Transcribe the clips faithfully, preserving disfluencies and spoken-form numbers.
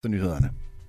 Så nyhederne.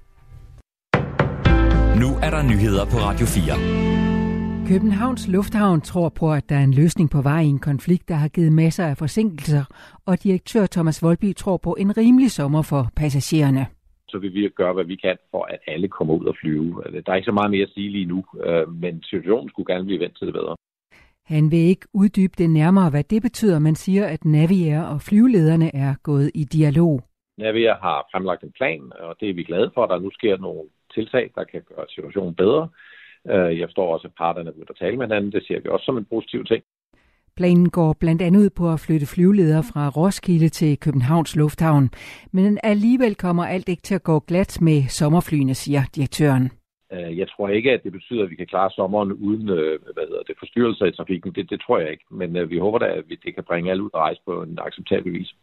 Nu er der nyheder på Radio fire. Københavns Lufthavn tror på, at der er en løsning på vej i en konflikt, der har givet masser af forsinkelser, og direktør Thomas Voldby tror på en rimelig sommer for passagererne. Så vil vi gøre, hvad vi kan for, at alle kommer ud og flyve. Der er ikke så meget mere at sige lige nu, men situationen skulle gerne blive vendt til det bedre. Han vil ikke uddybe det nærmere, hvad det betyder, men siger, at Naviair og flyvelederne er gået i dialog. Naviair har fremlagt en plan, og det er vi glade for, at der nu sker nogle tiltag, der kan gøre situationen bedre. Jeg forstår også, at parterne vil tale med hinanden. Det ser vi også som en positiv ting. Planen går blandt andet ud på at flytte flyveledere fra Roskilde til Københavns Lufthavn. Men alligevel kommer alt ikke til at gå glat med sommerflyene, siger direktøren. Jeg tror ikke, at det betyder, at vi kan klare sommeren uden hvad hedder det, forstyrrelser i trafikken. Det, det tror jeg ikke. Men vi håber da, at det kan bringe alle ud og rejse på en acceptabel vis.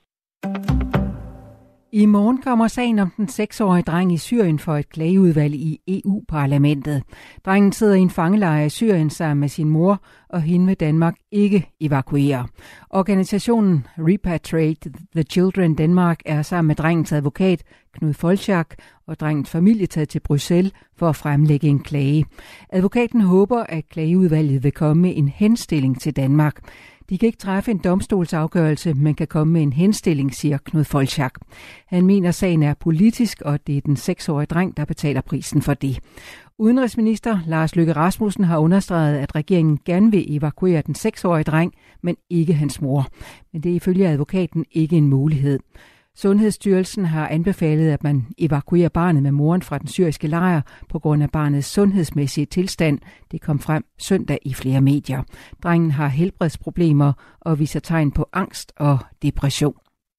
I morgen kommer sagen om den seksårige dreng i Syrien for et klageudvalg i E U-parlamentet. Drengen sidder i en fangelejr i Syrien sammen med sin mor, og hende vil Danmark ikke evakuere. Organisationen Repatriate the Children Denmark er sammen med drengens advokat Knud Folchak og drengens familie taget til Bruxelles for at fremlægge en klage. Advokaten håber, at klageudvalget vil komme med en henstilling til Danmark. De kan ikke træffe en domstolsafgørelse, men kan komme med en henstilling, siger Knud Folchak. Han mener, sagen er politisk, og det er den seksårige dreng, der betaler prisen for det. Udenrigsminister Lars Løkke Rasmussen har understreget, at regeringen gerne vil evakuere den seksårige dreng, men ikke hans mor. Men det er ifølge advokaten ikke en mulighed. Sundhedsstyrelsen har anbefalet, at man evakuerer barnet med moren fra den syriske lejr på grund af barnets sundhedsmæssige tilstand. Det kom frem søndag i flere medier. Drengen har helbredsproblemer og viser tegn på angst og depression.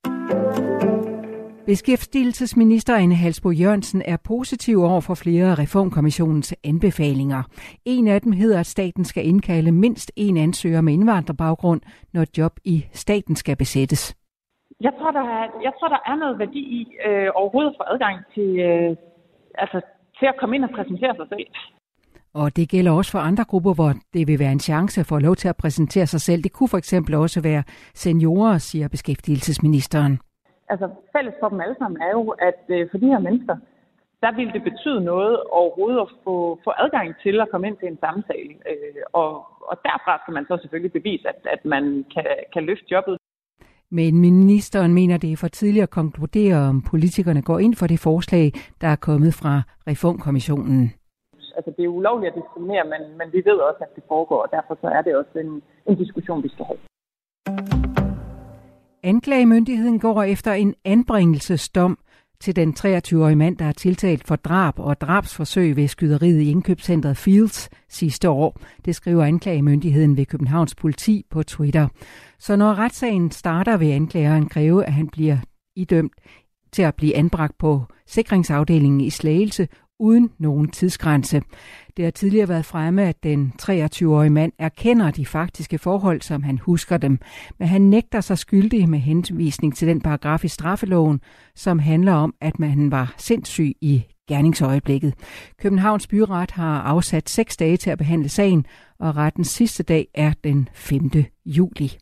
Beskæftigelsesminister Ane Halsboe-Jørgensen er positiv over for flere af Reformkommissionens anbefalinger. En af dem hedder, at staten skal indkalde mindst en ansøger med indvandrerbaggrund, når et job i staten skal besættes. Jeg tror, der er, jeg tror, der er noget værdi i øh, overhovedet at få adgang til, øh, altså, til at komme ind og præsentere sig selv. Og det gælder også for andre grupper, hvor det vil være en chance for at lov til at præsentere sig selv. Det kunne for eksempel også være seniorer, siger beskæftigelsesministeren. Altså fælles for dem alle sammen er jo, at øh, for de her mennesker, der vil det betyde noget overhovedet at få, få adgang til at komme ind til en samtale. Øh, og, og derfra skal man så selvfølgelig bevise, at, at man kan, kan løfte jobbet. Men ministeren mener, det er for tidligt at konkludere, om politikerne går ind for det forslag, der er kommet fra Reformkommissionen. Altså det er ulovligt at diskriminere, men, men vi ved også, at det foregår, og derfor så er det også en, en diskussion, vi skal have. Anklagemyndigheden går efter en anbringelsesdom til den treogtyve-årige mand, der er tiltalt for drab og drabsforsøg ved skyderiet i indkøbscentret Fields sidste år. Det skriver anklagemyndigheden ved Københavns politi på Twitter. Så når retssagen starter, vil anklageren kræve, at han bliver idømt til at blive anbragt på sikringsafdelingen i Slagelse uden nogen tidsgrænse. Det har tidligere været fremme, at den treogtyve-årige mand erkender de faktiske forhold, som han husker dem, men han nægter sig skyldig med henvisning til den paragraf i straffeloven, som handler om, at man var sindssyg i gerningsøjeblikket. Københavns Byret har afsat seks dage til at behandle sagen, og rettens sidste dag er den femte juli.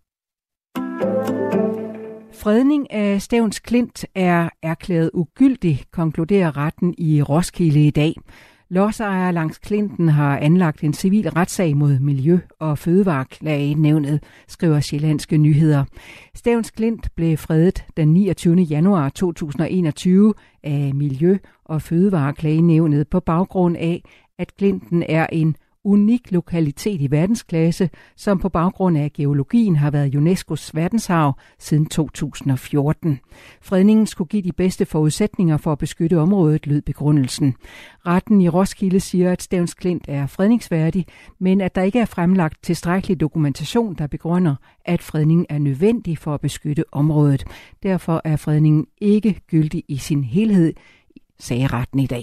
Fredning af Stevns Klint er erklæret ugyldig, konkluderer retten i Roskilde i dag. Lodsejere langs Klinten har anlagt en civil retssag mod Miljø- og Fødevareklagenævnet, skriver Sjællandske Nyheder. Stevns Klint blev fredet den niogtyvende januar to tusind og enogtyve af Miljø- og Fødevareklagenævnet på baggrund af, at Klinten er en unik lokalitet i verdensklasse, som på baggrund af geologien har været UNESCO's verdensarv siden to tusind og fjorten. Fredningen skulle give de bedste forudsætninger for at beskytte området, lød begrundelsen. Retten i Roskilde siger, at Stevns Klint er fredningsværdig, men at der ikke er fremlagt tilstrækkelig dokumentation, der begrunder, at fredningen er nødvendig for at beskytte området. Derfor er fredningen ikke gyldig i sin helhed, sagde retten i dag.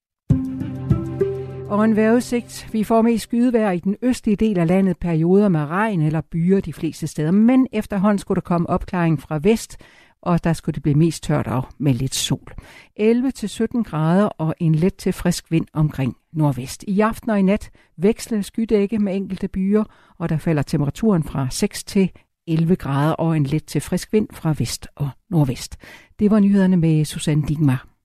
Og en vejrudsigt. Vi får mest skydevejr i den østlige del af landet, perioder med regn eller byer de fleste steder. Men efterhånden skulle der komme opklaring fra vest, og der skulle det blive mest tørt og med lidt sol. elleve til sytten grader og en let til frisk vind omkring nordvest. I aften og i nat veksler skydække med enkelte byer, og der falder temperaturen fra seks til elleve grader og en let til frisk vind fra vest og nordvest. Det var nyhederne med Susanne Digmar.